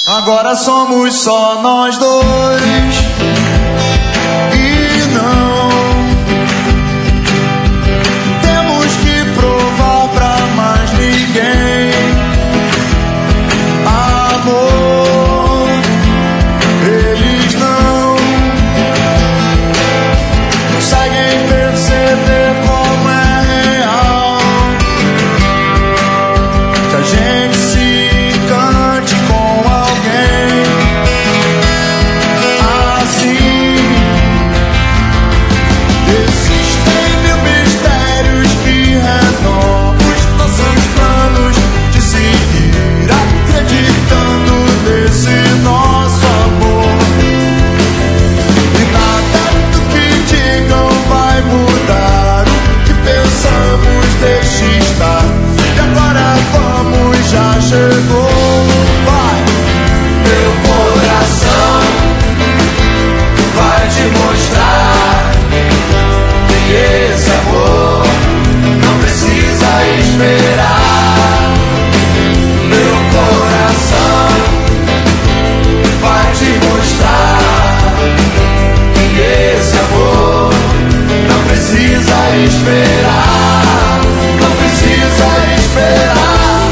Agora somos só nós dois e não temos que provar pra mais ninguém. Amor, eles não conseguem perceber como é real que a gente se encante com alguém assim. Existem mil mistérios que renovam os nossos planos de seguir acreditando nesse nosso amor. E nada do que digam vai mudar o que pensamos, deixe estar. E agora vamos, já chegou. Vai, meu coração vai te mostrar que esse amor não precisa esperar. Meu coração vai te mostrar que esse amor não precisa esperar. Não precisa esperar.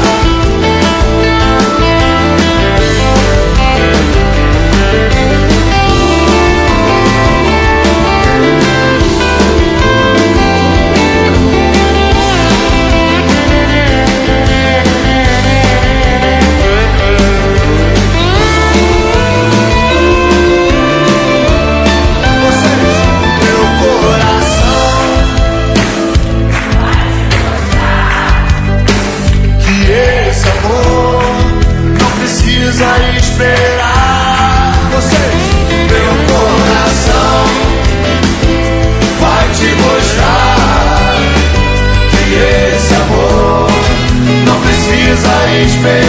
Esperar vocês, meu coração vai te mostrar que esse amor não precisa esperar.